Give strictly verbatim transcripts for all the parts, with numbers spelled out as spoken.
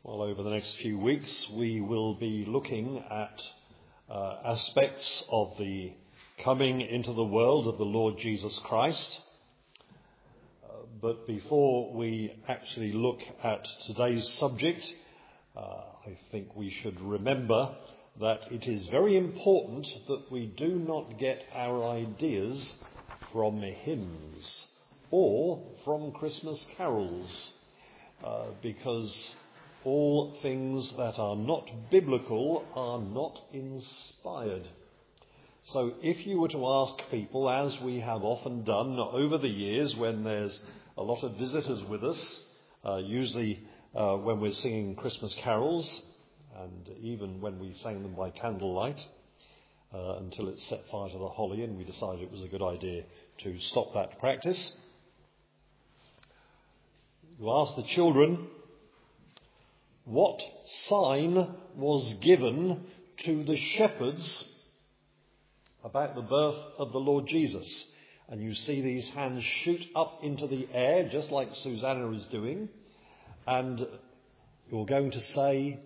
Well, over the next few weeks, we will be looking at uh, aspects of the coming into the world of the Lord Jesus Christ. Uh, but before we actually look at today's subject, uh, I think we should remember that it is very important that we do not get our ideas from hymns or from Christmas carols, uh, because all things that are not biblical are not inspired. So if you were to ask people, as we have often done over the years when there's a lot of visitors with us, uh, usually uh, when we're singing Christmas carols, and even when we sang them by candlelight, uh, until it set fire to the holly and we decided it was a good idea to stop that practice. You ask the children, what sign was given to the shepherds about the birth of the Lord Jesus? And you see these hands shoot up into the air, just like Susanna is doing. And you're going to say,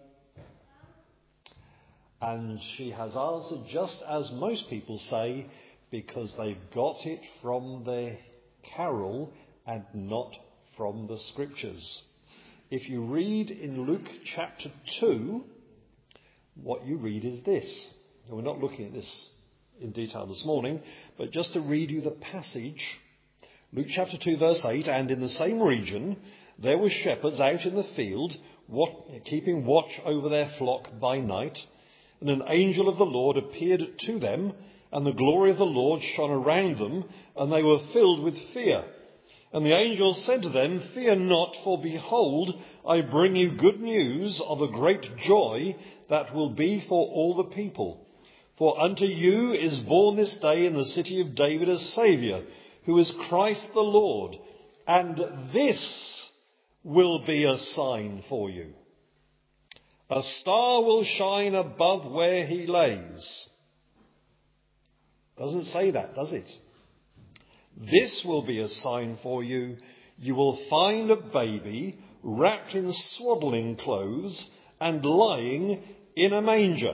and she has answered just as most people say, because they've got it from the carol and not from the scriptures. If you read in Luke chapter two, what you read is this. Now, we're not looking at this in detail this morning, but just to read you the passage. Luke chapter two, verse eight, and in the same region there were shepherds out in the field, what, keeping watch over their flock by night. And an angel of the Lord appeared to them, and the glory of the Lord shone around them, and they were filled with fear. And the angel said to them, fear not, for behold, I bring you good news of a great joy that will be for all the people. For unto you is born this day in the city of David a Saviour, who is Christ the Lord. And this will be a sign for you. A star will shine above where he lays. Doesn't say that, does it? This will be a sign for you. You will find a baby wrapped in swaddling clothes and lying in a manger.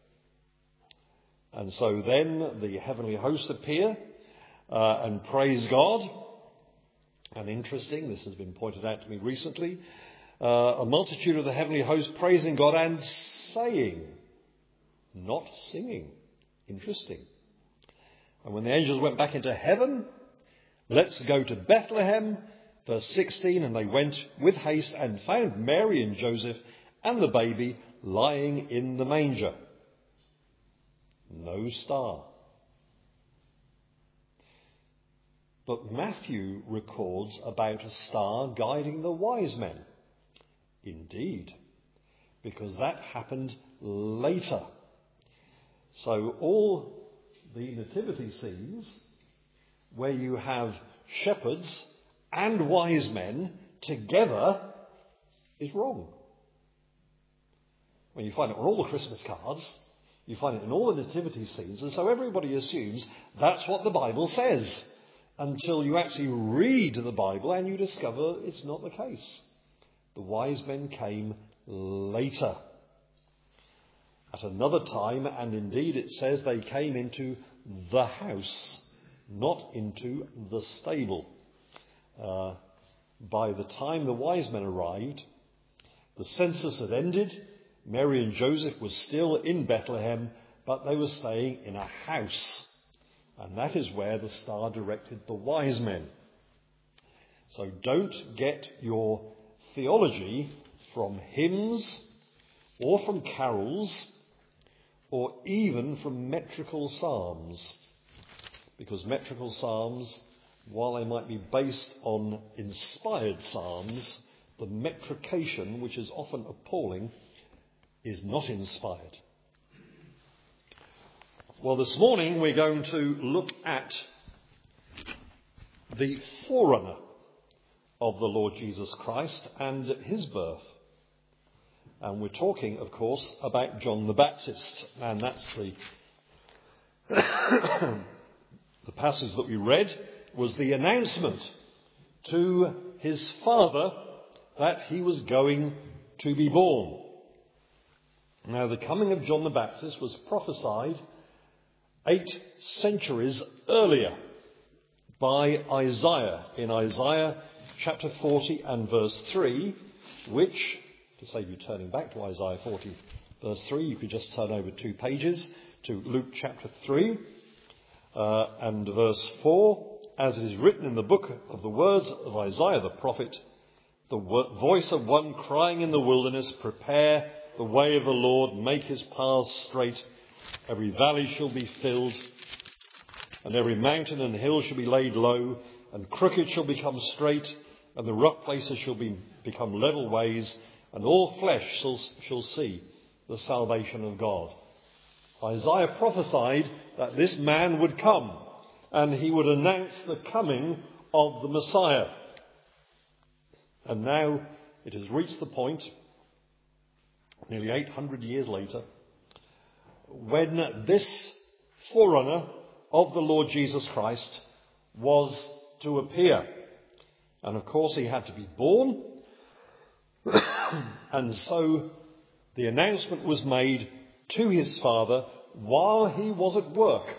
And so then the heavenly host appear uh, and praise God. And interesting, this has been pointed out to me recently, uh, a multitude of the heavenly host praising God and saying, not singing. Interesting. And when the angels went back into heaven, let's go to Bethlehem, verse sixteen, and they went with haste and found Mary and Joseph and the baby lying in the manger. No star. But Matthew records about a star guiding the wise men. Indeed, because that happened later. So all the nativity scenes where you have shepherds and wise men together is wrong. When you find it on all the Christmas cards, you find it in all the nativity scenes, and so everybody assumes that's what the Bible says, until you actually read the Bible and you discover it's not the case. The wise men came later, at another time, and indeed it says they came into the house, not into the stable. Uh, by the time the wise men arrived, the census had ended. Mary and Joseph were still in Bethlehem, but they were staying in a house. And that is where the star directed the wise men. So don't get your theology from hymns or from carols or even from metrical psalms. Because metrical psalms, while they might be based on inspired psalms, the metrication, which is often appalling, is not inspired. Well, this morning we're going to look at the forerunner of the Lord Jesus Christ and his birth. And we're talking, of course, about John the Baptist. And that's the the passage that we read was the announcement to his father that he was going to be born. Now, the coming of John the Baptist was prophesied eight centuries earlier by Isaiah, in Isaiah chapter forty and verse three, which, to save you turning back to Isaiah forty verse three, you could just turn over two pages to Luke chapter three uh, and verse four. As it is written in the book of the words of Isaiah the prophet, the voice of one crying in the wilderness, prepare the way of the Lord, make his paths straight. Every valley shall be filled, and every mountain and hill shall be laid low, and crooked shall become straight, and the rough places shall be, become level ways, and all flesh shall, shall see the salvation of God. Isaiah prophesied that this man would come, and he would announce the coming of the Messiah. And now it has reached the point, nearly eight hundred years later, when this forerunner of the Lord Jesus Christ was to appear. And of course he had to be born. And so the announcement was made to his father while he was at work.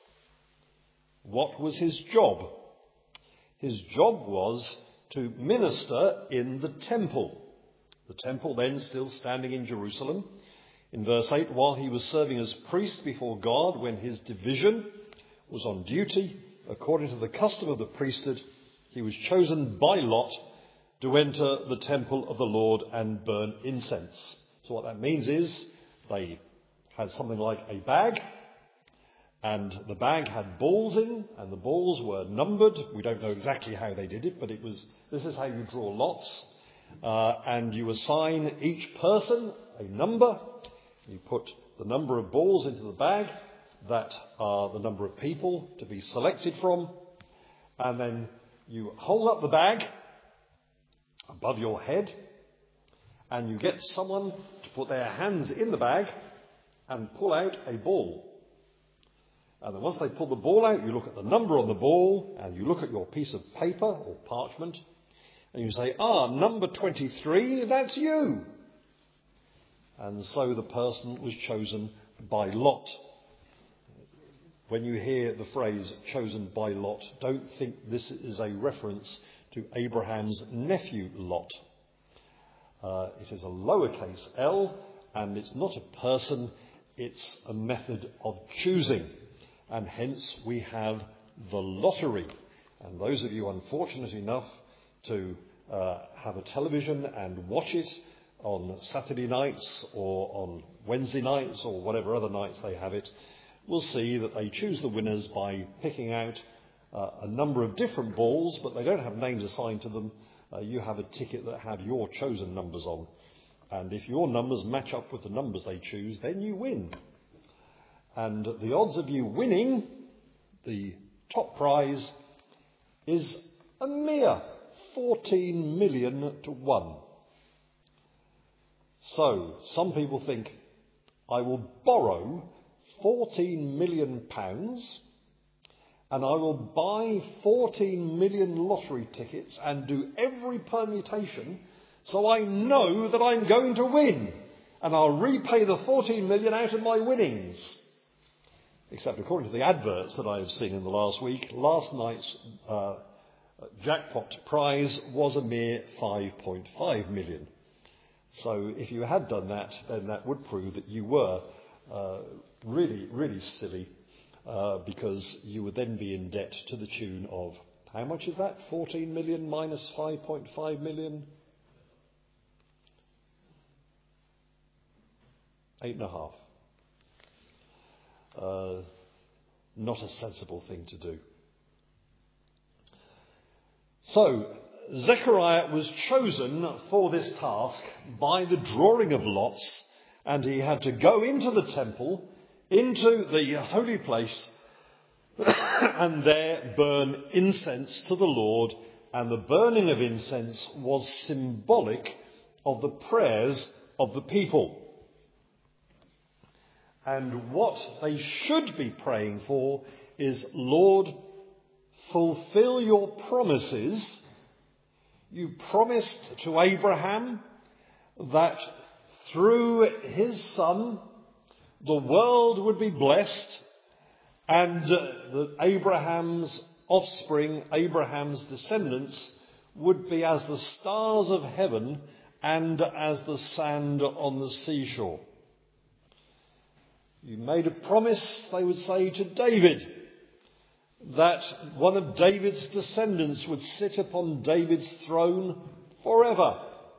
What was his job? His job was to minister in the temple. The temple then still standing in Jerusalem. In verse eight, while he was serving as priest before God when his division was on duty, according to the custom of the priesthood, he was chosen by lot to enter the temple of the Lord and burn incense. So what that means is they had something like a bag, and the bag had balls in, and the balls were numbered. We don't know exactly how they did it, but it was, this is how you draw lots. Uh, and you assign each person a number. You put the number of balls into the bag that are the number of people to be selected from. And then you hold up the bag above your head, and you get someone to put their hands in the bag and pull out a ball. And then once they pull the ball out, you look at the number on the ball, and you look at your piece of paper or parchment, and you say, ah, number twenty-three, that's you. And so the person was chosen by lot. When you hear the phrase chosen by lot, don't think this is a reference to Abraham's nephew Lot. Uh, it is a lowercase l, and it's not a person, it's a method of choosing. And hence we have the lottery. And those of you unfortunate enough to uh, have a television and watch it on Saturday nights or on Wednesday nights or whatever other nights they have it, will see that they choose the winners by picking out uh, a number of different balls, but they don't have names assigned to them. Uh, you have a ticket that have your chosen numbers on. And if your numbers match up with the numbers they choose, then you win. And the odds of you winning the top prize is a mere fourteen million to one. So, some people think, I will borrow fourteen million pounds and I will buy fourteen million lottery tickets and do every permutation so I know that I'm going to win, and I'll repay the fourteen million out of my winnings. Except according to the adverts that I have seen in the last week, last night's uh, jackpot prize was a mere five point five million. So if you had done that, then that would prove that you were uh, really, really silly, uh, because you would then be in debt to the tune of, how much is that? fourteen million minus five point five million? Eight and a half. Uh, not a sensible thing to do. So, Zechariah was chosen for this task by the drawing of lots, and he had to go into the temple, into the holy place, and there burn incense to the Lord. And the burning of incense was symbolic of the prayers of the people. And what they should be praying for is, Lord, fulfill your promises. You promised to Abraham that through his son the world would be blessed, and uh, that Abraham's offspring, Abraham's descendants, would be as the stars of heaven and as the sand on the seashore. You made a promise, they would say, to David, that one of David's descendants would sit upon David's throne forever.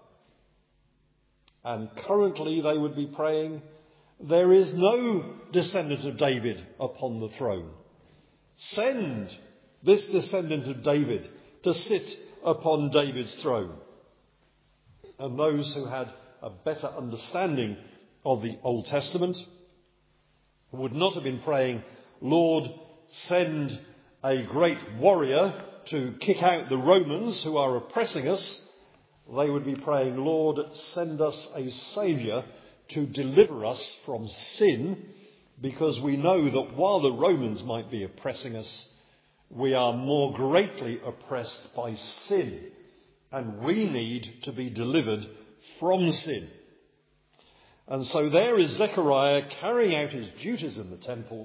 And currently they would be praying, there is no descendant of David upon the throne. Send this descendant of David to sit upon David's throne. And those who had a better understanding of the Old Testament would not have been praying, Lord, send a great warrior to kick out the Romans who are oppressing us. They would be praying, Lord, send us a saviour to deliver us from sin, because we know that while the Romans might be oppressing us, we are more greatly oppressed by sin, and we need to be delivered from sin. And so there is Zechariah carrying out his duties in the temple,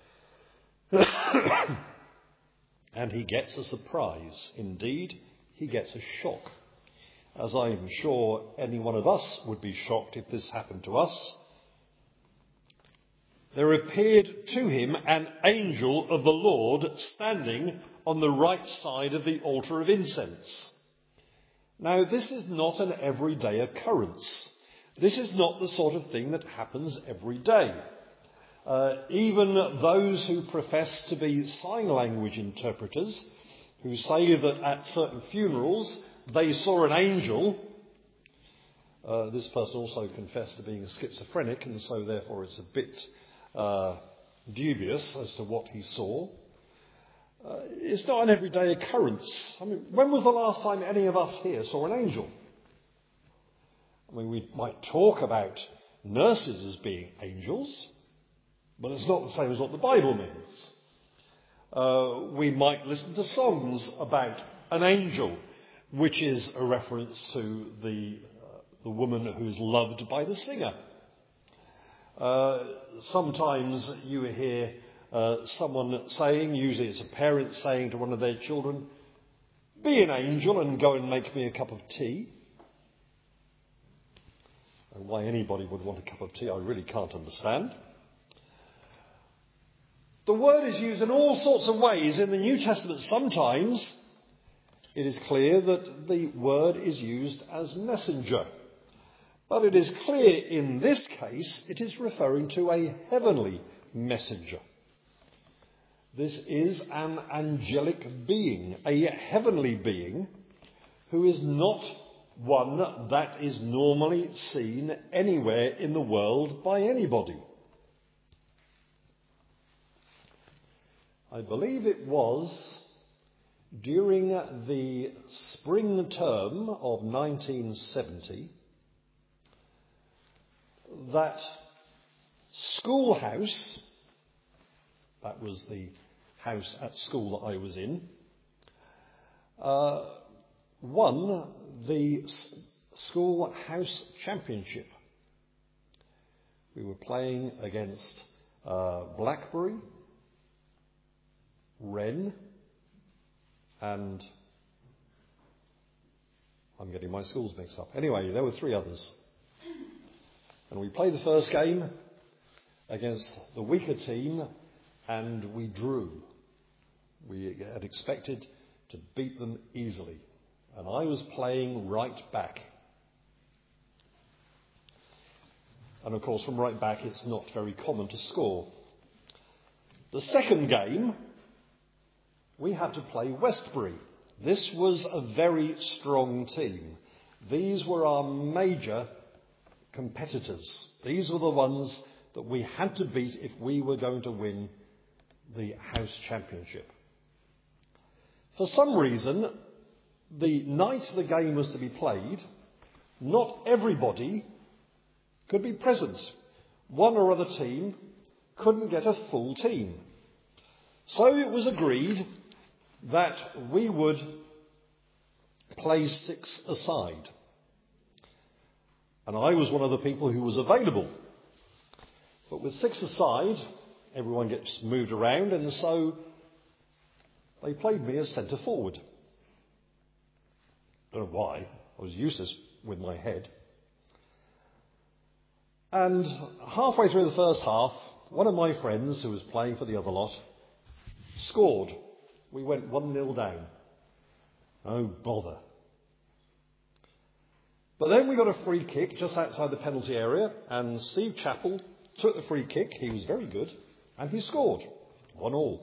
and he gets a surprise. Indeed, he gets a shock, as I'm sure any one of us would be shocked if this happened to us. There appeared to him an angel of the Lord standing on the right side of the altar of incense. Now, this is not an everyday occurrence. This is not the sort of thing that happens every day. Uh, even those who profess to be sign language interpreters, who say that at certain funerals they saw an angel, uh, this person also confessed to being schizophrenic, and so therefore it's a bit uh, dubious as to what he saw. Uh, it's not an everyday occurrence. I mean, when was the last time any of us here saw an angel? I mean, we might talk about nurses as being angels, but it's not the same as what the Bible means. Uh, we might listen to songs about an angel, which is a reference to the, uh, the woman who's loved by the singer. Uh, sometimes you hear uh, someone saying, usually it's a parent saying to one of their children, be an angel and go and make me a cup of tea. And why anybody would want a cup of tea, I really can't understand. The word is used in all sorts of ways in the New Testament. Sometimes it is clear that the word is used as messenger. But it is clear in this case it is referring to a heavenly messenger. This is an angelic being, a heavenly being, who is not one that is normally seen anywhere in the world by anybody. I believe it was during the spring term of nineteen seventy that Schoolhouse, that was the house at school that I was in, uh, won the Schoolhouse Championship. We were playing against uh, Blackberry, Wren, and I'm getting my schools mixed up. Anyway, there were three others. And we played the first game against the weaker team, and we drew. We had expected to beat them easily. And I was playing right back. And of course, from right back, it's not very common to score. The second game, we had to play Westbury. This was a very strong team. These were our major competitors. These were the ones that we had to beat if we were going to win the house championship. For some reason, the night the game was to be played, not everybody could be present. One or other team couldn't get a full team. So it was agreed that we would play six aside. And I was one of the people who was available. But with six aside, everyone gets moved around, and so they played me as centre forward. Don't know why. I was useless with my head. And halfway through the first half, one of my friends, who was playing for the other lot, scored. We went one nil down. Oh, bother. But then we got a free kick just outside the penalty area, and Steve Chappell took the free kick. He was very good, and he scored. One all.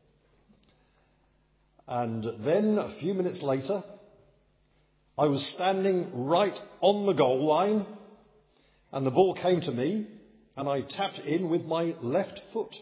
And then a few minutes later, I was standing right on the goal line, and the ball came to me, and I tapped in with my left foot.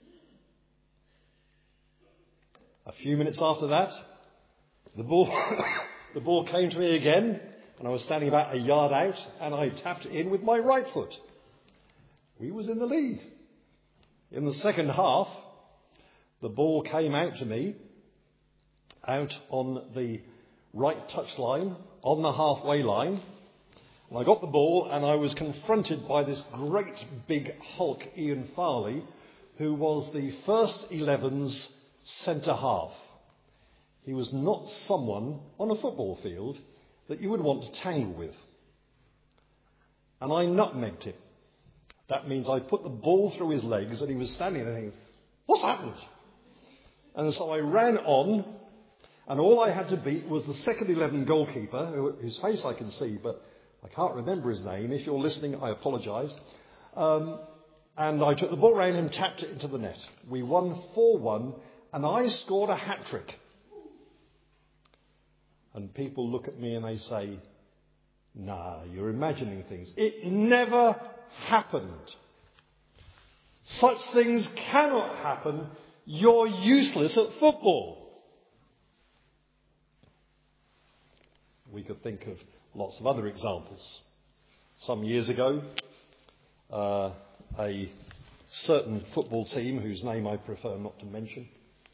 A few minutes after that, the ball, the ball came to me again, and I was standing about a yard out, and I tapped in with my right foot. We was in the lead. In the second half, the ball came out to me, out on the right touchline, on the halfway line. And I got the ball, and I was confronted by this great big hulk, Ian Farley, who was the first eleven's centre half. He was not someone on a football field that you would want to tangle with. And I nutmegged him. That means I put the ball through his legs, and he was standing there thinking, what's happened? And so I ran on, and all I had to beat was the second eleven goalkeeper, whose face I can see, but I can't remember his name. If you're listening, I apologise. Um, and I took the ball round and tapped it into the net. We won four one, and I scored a hat-trick. And people look at me and they say, nah, you're imagining things. It never happened. Such things cannot happen. You're useless at football. We could think of lots of other examples. Some years ago, uh, a certain football team, whose name I prefer not to mention,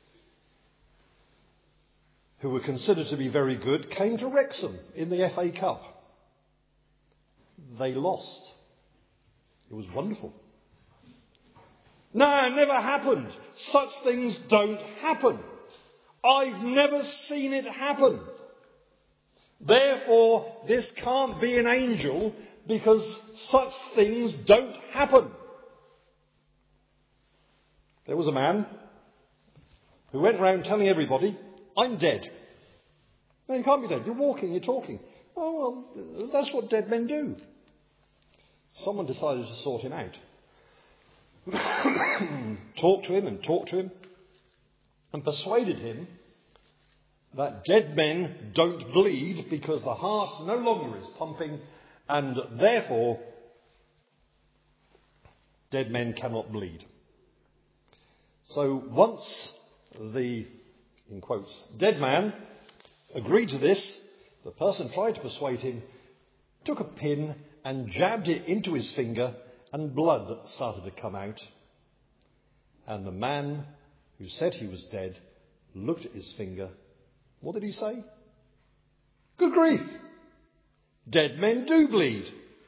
who were considered to be very good, came to Wrexham in the F A Cup. They lost. It was wonderful. No, it never happened. Such things don't happen. I've never seen it happen. Therefore, this can't be an angel, because such things don't happen. There was a man who went round telling everybody, I'm dead. No, you can't be dead. You're walking, you're talking. Oh, well, that's what dead men do. Someone decided to sort him out. Talked to him and talked to him and persuaded him that dead men don't bleed because the heart no longer is pumping, and therefore dead men cannot bleed. So once the, in quotes, dead man agreed to this, the person tried to persuade him, took a pin and jabbed it into his finger, and blood started to come out. And the man who said he was dead looked at his finger. What did he say? Good grief! Dead men do bleed.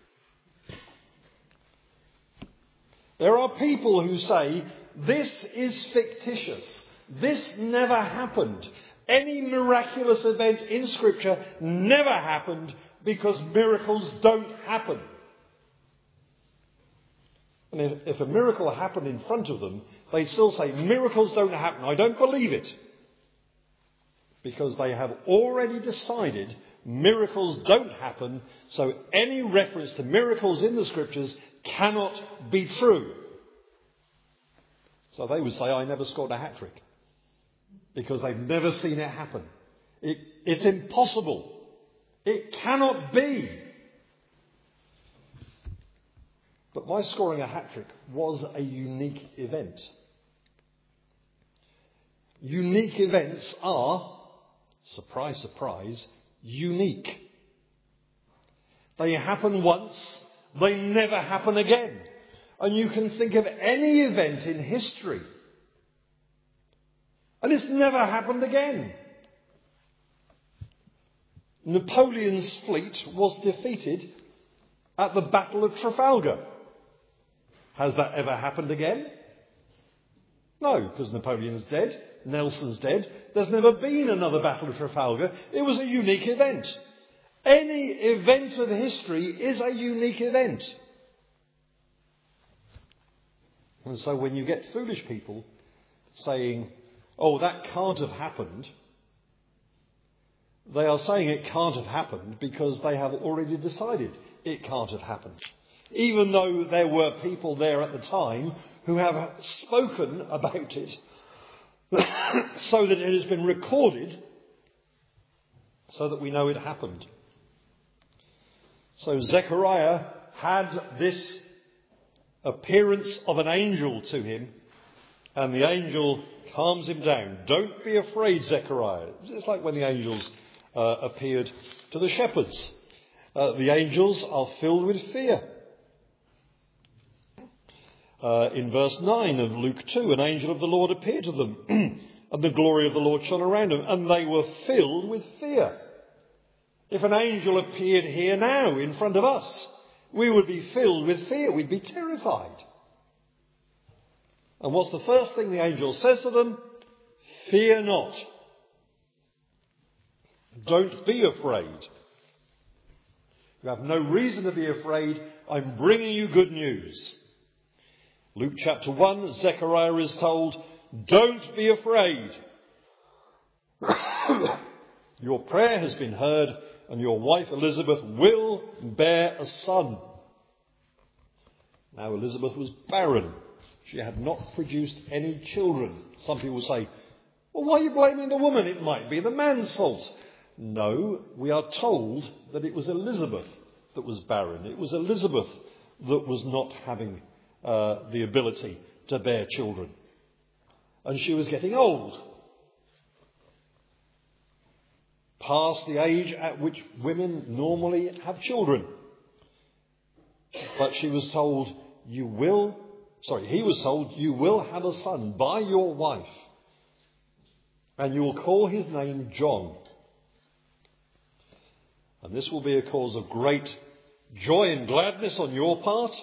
There are people who say, this is fictitious. This never happened. Any miraculous event in Scripture never happened because miracles don't happen. And if, if a miracle happened in front of them, they still say, miracles don't happen. I don't believe it. Because they have already decided miracles don't happen, so any reference to miracles in the Scriptures cannot be true. So they would say, I never scored a hat-trick. Because they've never seen it happen. It, it's impossible. It cannot be. But my scoring a hat-trick was a unique event. Unique events are, surprise, surprise, unique. They happen once, they never happen again. And you can think of any event in history, and it's never happened again. Napoleon's fleet was defeated at the Battle of Trafalgar. Has that ever happened again? No, because Napoleon's dead, Nelson's dead. There's never been another Battle of Trafalgar. It was a unique event. Any event of history is a unique event. And so when you get foolish people saying, oh, that can't have happened, they are saying it can't have happened because they have already decided it can't have happened. Even though there were people there at the time who have spoken about it so that it has been recorded so that we know it happened. So Zechariah had this appearance of an angel to him, and the angel calms him down. Don't be afraid, Zechariah. It's like when the angels uh, appeared to the shepherds. Uh, the angels are filled with fear. Uh, in verse nine of Luke two, an angel of the Lord appeared to them, and the glory of the Lord shone around them, and they were filled with fear. If an angel appeared here now in front of us, we would be filled with fear. We'd be terrified. And what's the first thing the angel says to them? Fear not. Don't be afraid. You have no reason to be afraid. I'm bringing you good news. Luke chapter one, Zechariah is told, don't be afraid. Your prayer has been heard, and your wife Elizabeth will bear a son. Now Elizabeth was barren. She had not produced any children. Some people say, well, why are you blaming the woman? It might be the man's fault. No, we are told that it was Elizabeth that was barren. It was Elizabeth that was not having uh, the ability to bear children. And she was getting old. Past the age at which women normally have children. But she was told, you will, sorry, he was told, you will have a son by your wife, and you will call his name John. And this will be a cause of great joy and gladness on your part.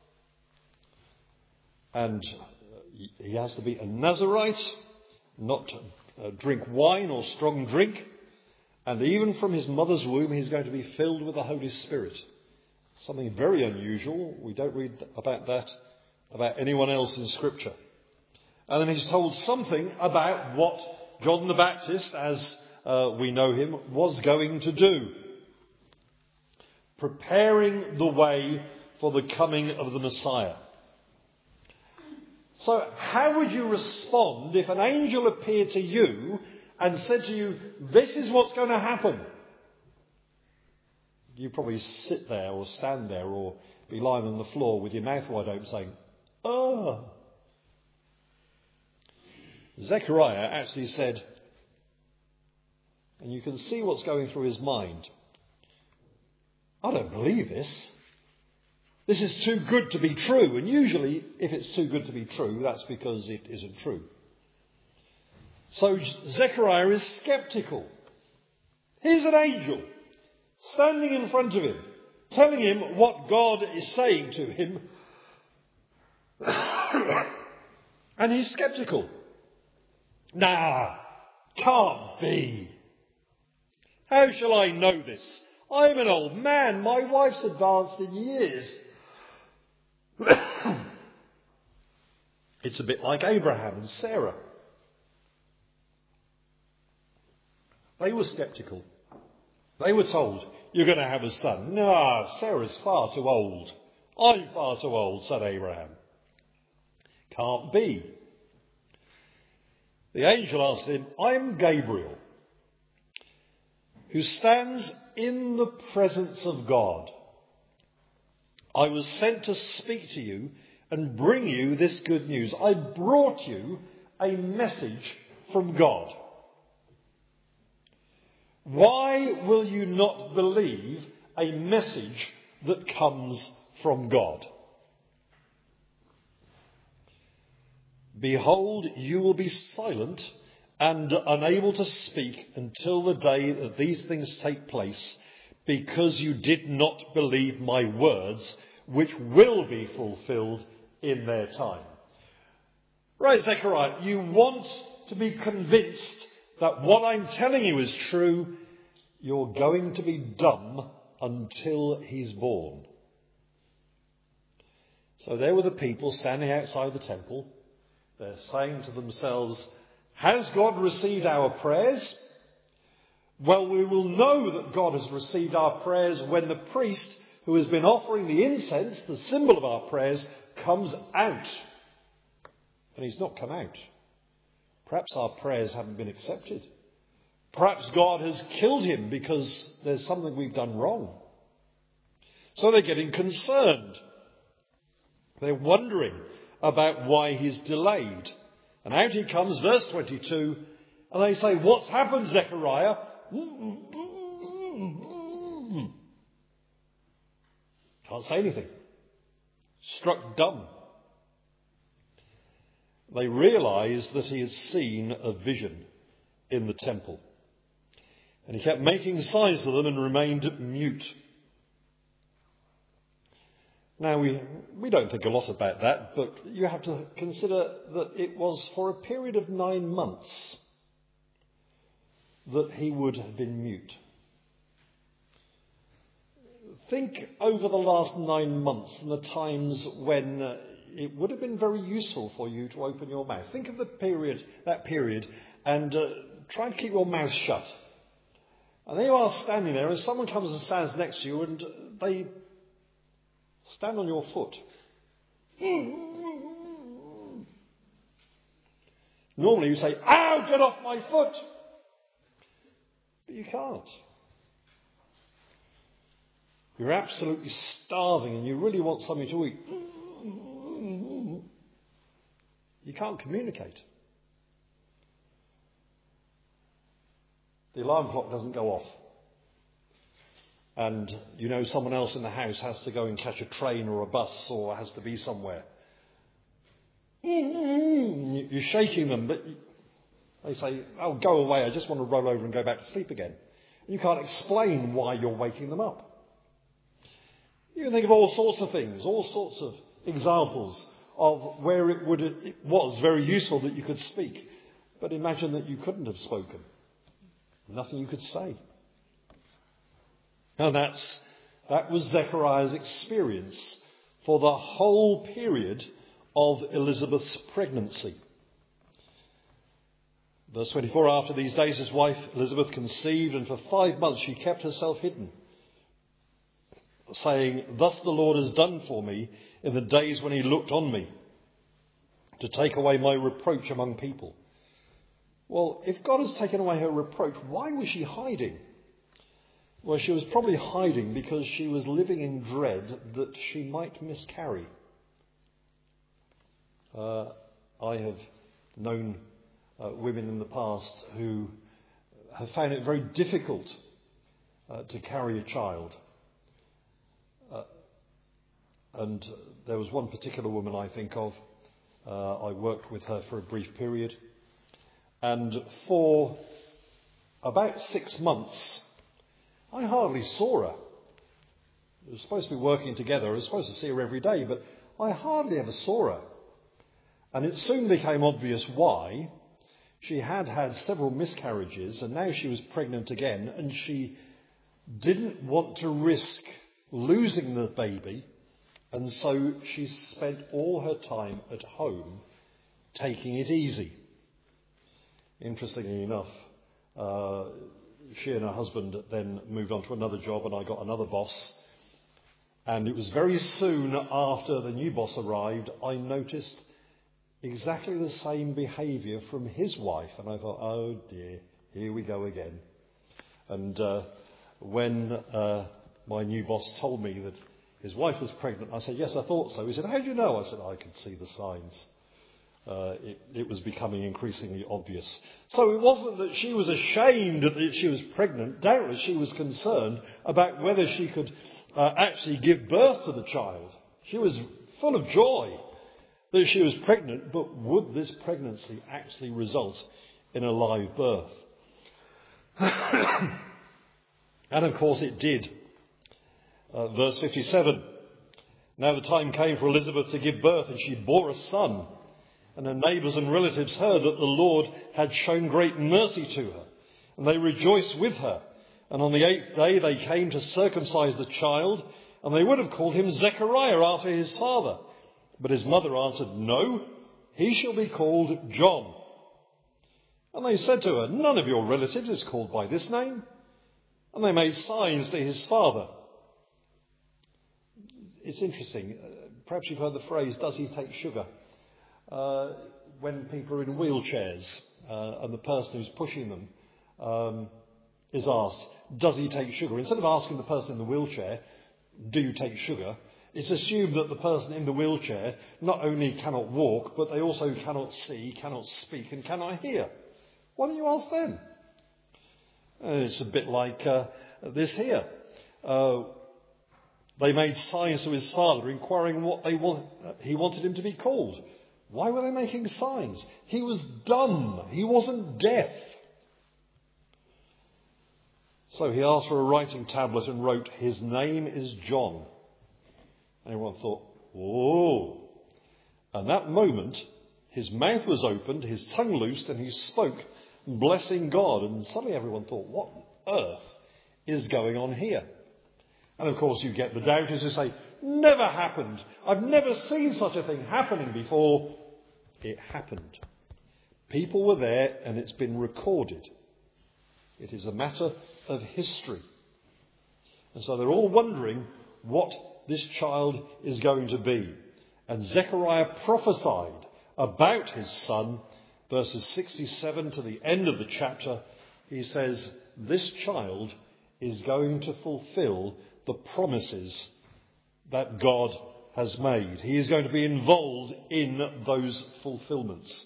And he has to be a Nazarite, not uh, drink wine or strong drink. And even from his mother's womb, he's going to be filled with the Holy Spirit. Something very unusual. We don't read about that about anyone else in Scripture. And then he's told something about what John the Baptist, as uh, we know him, was going to do. Preparing the way for the coming of the Messiah. So how would you respond if an angel appeared to you and said to you, this is what's going to happen? You probably sit there or stand there or be lying on the floor with your mouth wide open saying, oh. Zechariah actually said, and you can see what's going through his mind, I don't believe this. This is too good to be true. And usually, if it's too good to be true, that's because it isn't true. So Zechariah is sceptical. Here's an angel standing in front of him, telling him what God is saying to him. And he's sceptical. Nah, can't be. How shall I know this? I'm an old man. My wife's advanced in years. It's a bit like Abraham and Sarah. They were sceptical. They were told, you're going to have a son. No, Sarah's far too old. I'm far too old, said Abraham. Can't be. The angel asked him, I'm Gabriel, who stands in the presence of God. I was sent to speak to you and bring you this good news. I brought you a message from God. Why will you not believe a message that comes from God? Behold, you will be silent and unable to speak until the day that these things take place, because you did not believe my words, which will be fulfilled in their time. Right, Zechariah, you want to be convinced that what I'm telling you is true. You're going to be dumb until he's born. So there were the people standing outside the temple. They're saying to themselves, has God received our prayers? Well, we will know that God has received our prayers when the priest who has been offering the incense, the symbol of our prayers, comes out. And he's not come out. Perhaps our prayers haven't been accepted. Perhaps God has killed him because there's something we've done wrong. So they're getting concerned. They're wondering about why he's delayed. And out he comes, verse twenty-two, and they say, what's happened, Zechariah? Can't say anything. Struck dumb. They realise that he has seen a vision in the temple. And he kept making signs to them and remained mute. Now, we, we don't think a lot about that, but you have to consider that it was for a period of nine months that he would have been mute. Think over the last nine months and the times when uh, it would have been very useful for you to open your mouth. Think of the period, that period, and uh, try and keep your mouth shut. And there you are standing there, and someone comes and stands next to you, and they stand on your foot. Normally you say, ow, get off my foot! But you can't. You're absolutely starving and you really want something to eat. You can't communicate. The alarm clock doesn't go off. And you know someone else in the house has to go and catch a train or a bus or has to be somewhere. You're shaking them, but they say, oh, go away, I just want to roll over and go back to sleep again. And you can't explain why you're waking them up. You can think of all sorts of things, all sorts of examples of where it would it was very useful that you could speak. But imagine that you couldn't have spoken. Nothing you could say. And that's, that was Zechariah's experience for the whole period of Elizabeth's pregnancy. Verse twenty-four, after these days his wife Elizabeth conceived, and for five months she kept herself hidden, saying, thus the Lord has done for me in the days when he looked on me, to take away my reproach among people. Well, if God has taken away her reproach, why was she hiding? Well, she was probably hiding because she was living in dread that she might miscarry. Uh, I have known uh, women in the past who have found it very difficult uh, to carry a child. Uh, and there was one particular woman I think of. Uh, I worked with her for a brief period. And for about six months, I hardly saw her. We were supposed to be working together. I was supposed to see her every day, but I hardly ever saw her. And it soon became obvious why. She had had several miscarriages, and now she was pregnant again, and she didn't want to risk losing the baby, and so she spent all her time at home taking it easy. Interestingly enough, uh, she and her husband then moved on to another job, and I got another boss. And it was very soon after the new boss arrived, I noticed exactly the same behaviour from his wife. And I thought, oh dear, here we go again. And uh, when uh, my new boss told me that his wife was pregnant, I said, yes, I thought so. He said, how do you know? I said, I could see the signs. Uh, it, it was becoming increasingly obvious. So it wasn't that she was ashamed that she was pregnant. Doubtless she was concerned about whether she could uh, actually give birth to the child. She was full of joy that she was pregnant, but would this pregnancy actually result in a live birth? And of course it did. Uh, verse fifty-seven. Now the time came for Elizabeth to give birth, and she bore a son. And her neighbours and relatives heard that the Lord had shown great mercy to her, and they rejoiced with her. And on the eighth day they came to circumcise the child, and they would have called him Zechariah after his father. But his mother answered, "No, he shall be called John." And they said to her, "None of your relatives is called by this name." And they made signs to his father. It's interesting. Uh, perhaps you've heard the phrase, "Does he take sugar?" Uh, when people are in wheelchairs uh, and the person who's pushing them um, is asked, "Does he take sugar?" Instead of asking the person in the wheelchair, "Do you take sugar?" it's assumed that the person in the wheelchair not only cannot walk, but they also cannot see, cannot speak, and cannot hear. Why don't you ask them? And it's a bit like uh, this here. Uh, they made signs to his father, inquiring what they want, uh, he wanted him to be called. Why were they making signs? He was dumb. He wasn't deaf. So he asked for a writing tablet and wrote, "His name is John." And everyone thought, "Oh." And that moment, his mouth was opened, his tongue loosed, and he spoke, blessing God. And suddenly everyone thought, what on earth is going on here? And of course you get the doubters who say, "Never happened. I've never seen such a thing happening before." It happened. People were there, and it's been recorded. It is a matter of history. And so they're all wondering what this child is going to be. And Zechariah prophesied about his son, verses sixty-seven to the end of the chapter. He says, this child is going to fulfill the promises that God has made. He is going to be involved in those fulfillments.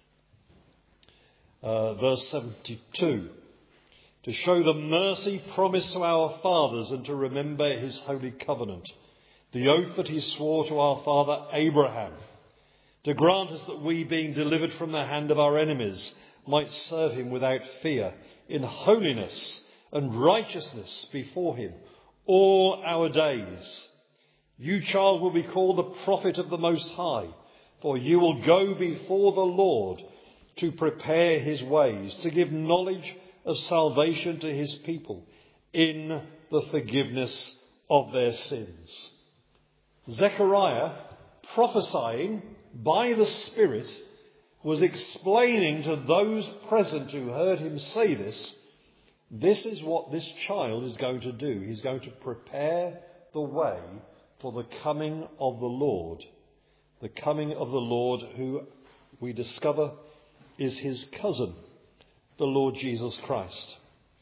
Uh, verse seventy-two. To show the mercy promised to our fathers and to remember his holy covenant, the oath that he swore to our father Abraham, to grant us that we, being delivered from the hand of our enemies, might serve him without fear, in holiness and righteousness before him all our days. You, child, will be called the prophet of the Most High, for you will go before the Lord to prepare his ways, to give knowledge of salvation to his people in the forgiveness of their sins. Zechariah, prophesying by the Spirit, was explaining to those present who heard him say this, this is what this child is going to do. He's going to prepare the way for the coming of the Lord. The coming of the Lord, who we discover is his cousin, the Lord Jesus Christ.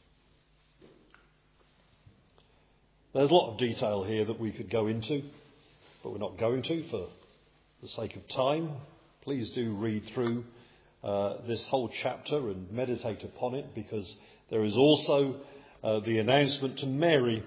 There's a lot of detail here that we could go into, but we're not going to for the sake of time. Please do read through uh, this whole chapter and meditate upon it, because there is also uh, the announcement to Mary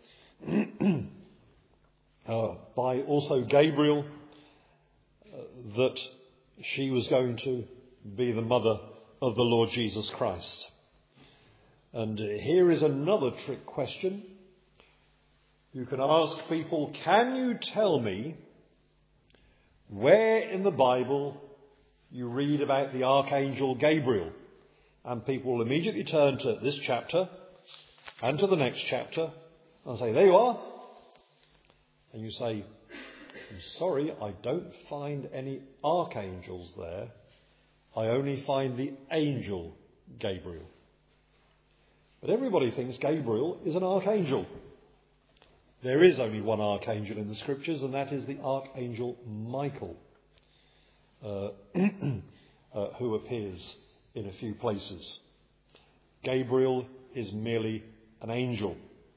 uh, by also Gabriel uh, that she was going to be the mother of the Lord Jesus Christ. And here is another trick question. You can ask people, can you tell me where in the Bible you read about the Archangel Gabriel? And people will immediately turn to this chapter and to the next chapter and say, there you are. And you say, I'm sorry, I don't find any archangels there. I only find the angel Gabriel. But everybody thinks Gabriel is an archangel. There is only one archangel in the scriptures, and that is the archangel Michael, uh, uh, who appears in a few places. Gabriel is merely an angel.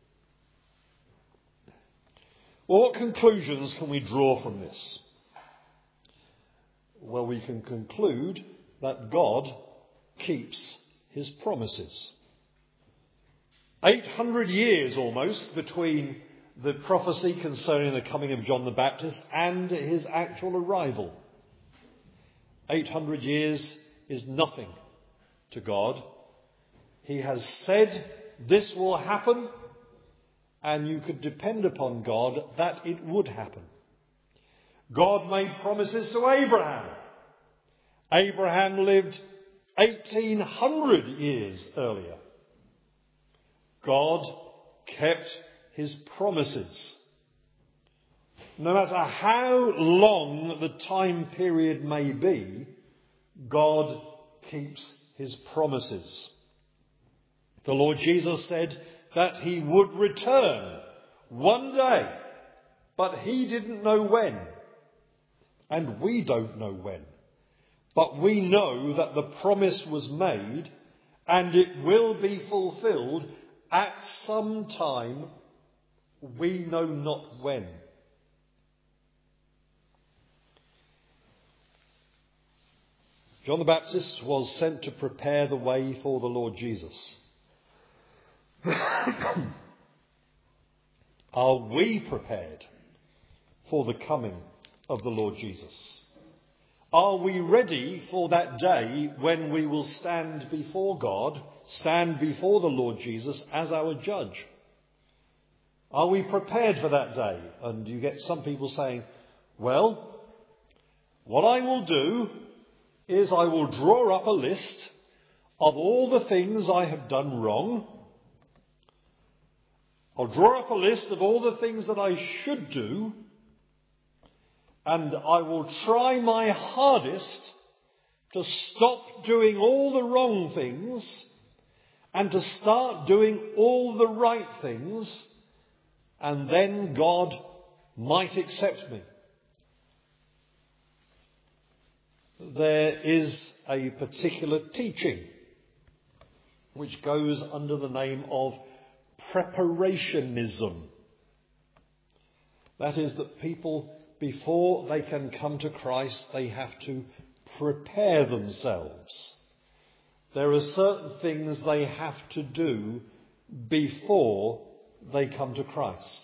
Well, what conclusions can we draw from this? Well, we can conclude that God keeps his promises. eight hundred years almost between the prophecy concerning the coming of John the Baptist and his actual arrival. eight hundred years is nothing to God. He has said this will happen, and you could depend upon God that it would happen. God made promises to Abraham. Abraham lived eighteen hundred years earlier. God kept his promises. No matter how long the time period may be, God keeps his promises. The Lord Jesus said that he would return one day, but he didn't know when. And we don't know when. But we know that the promise was made and it will be fulfilled at some time, we know not when. John the Baptist was sent to prepare the way for the Lord Jesus. Are we prepared for the coming of the Lord Jesus? Are we ready for that day when we will stand before God, stand before the Lord Jesus as our judge? Are we prepared for that day? And you get some people saying, well, what I will do is I will draw up a list of all the things I have done wrong. I'll draw up a list of all the things that I should do, and I will try my hardest to stop doing all the wrong things and to start doing all the right things, and then God might accept me. There is a particular teaching which goes under the name of preparationism. That is that people, before they can come to Christ, they have to prepare themselves. There are certain things they have to do before they come to Christ.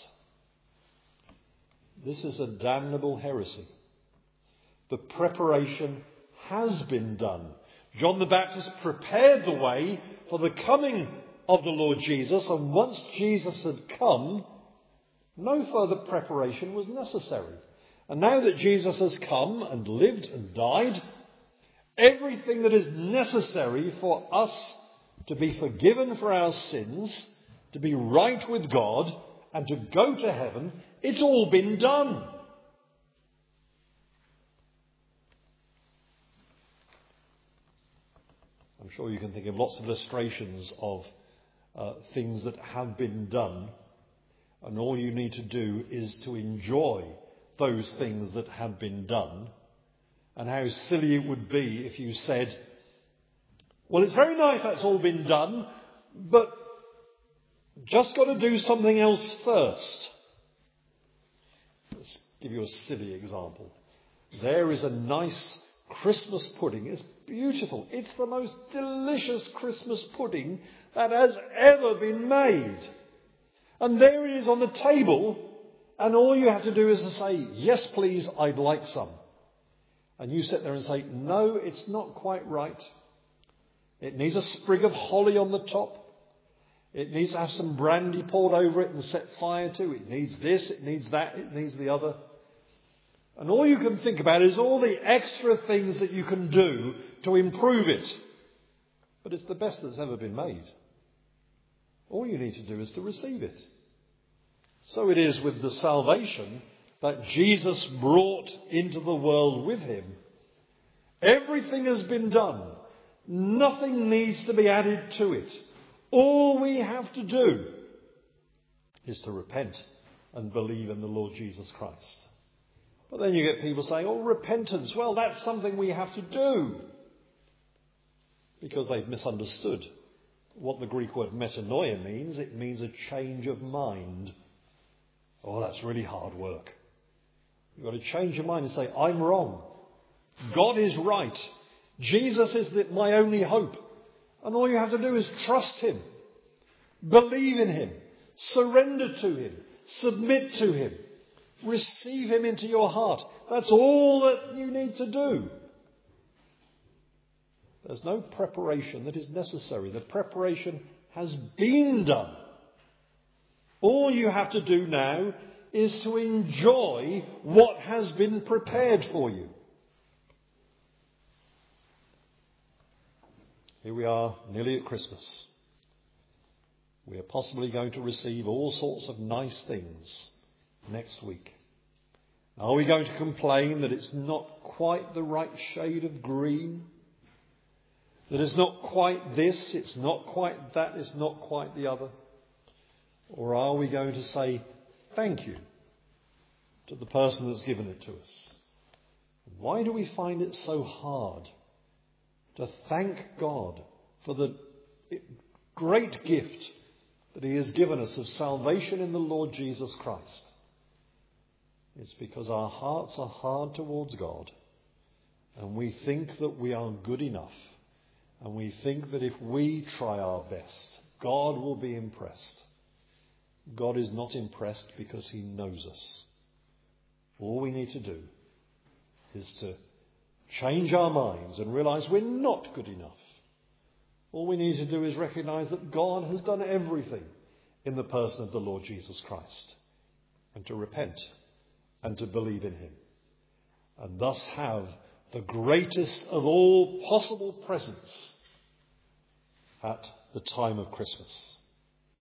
This is a damnable heresy. The preparation has been done. John the Baptist prepared the way for the coming of the Lord Jesus, and once Jesus had come, no further preparation was necessary. And now that Jesus has come and lived and died, everything that is necessary for us to be forgiven for our sins, to be right with God, and to go to heaven, it's all been done. I'm sure you can think of lots of illustrations of uh, things that have been done, and all you need to do is to enjoy those things that have been done, and how silly it would be if you said, well, it's very nice that's all been done, but just got to do something else first. Let's give you a silly example. There is a nice Christmas pudding. It's beautiful. It's the most delicious Christmas pudding that has ever been made. And there it is on the table, and all you have to do is to say, yes, please, I'd like some. And you sit there and say, no, it's not quite right. It needs a sprig of holly on the top. It needs to have some brandy poured over it and set fire to. It needs this, it needs that, it needs the other. And all you can think about is all the extra things that you can do to improve it. But it's the best that's ever been made. All you need to do is to receive it. So it is with the salvation that Jesus brought into the world with him. Everything has been done. Nothing needs to be added to it. All we have to do is to repent and believe in the Lord Jesus Christ. But then you get people saying, oh, repentance, well, that's something we have to do. Because they've misunderstood what the Greek word metanoia means. It means a change of mind. Oh, that's really hard work. You've got to change your mind and say, I'm wrong. God is right. Jesus is the, my only hope. And all you have to do is trust him. Believe in him. Surrender to him. Submit to him. Receive him into your heart. That's all that you need to do. There's no preparation that is necessary. The preparation has been done. All you have to do now is to enjoy what has been prepared for you. Here we are, nearly at Christmas. We are possibly going to receive all sorts of nice things next week. Are we going to complain that it's not quite the right shade of green? That it's not quite this, it's not quite that, it's not quite the other? Or are we going to say thank you to the person that's given it to us? Why do we find it so hard to thank God for the great gift that he has given us of salvation in the Lord Jesus Christ? It's because our hearts are hard towards God, and we think that we are good enough, and we think that if we try our best, God will be impressed. God is not impressed because he knows us. All we need to do is to change our minds and realize we're not good enough. All we need to do is recognize that God has done everything in the person of the Lord Jesus Christ, and to repent and to believe in him, and thus have the greatest of all possible presents at the time of Christmas.